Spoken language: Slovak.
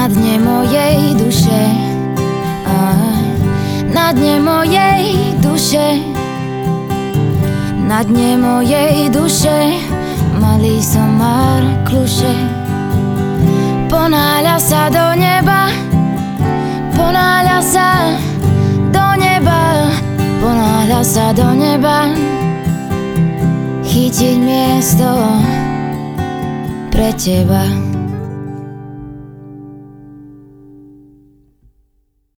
na dne mojej duše, na dne mojej duše, na dne mojej duše malý somár kluše. Ponáľa sa do neba, ponáľa sa do neba, ponáľa sa do neba, chytiť miesto pre teba.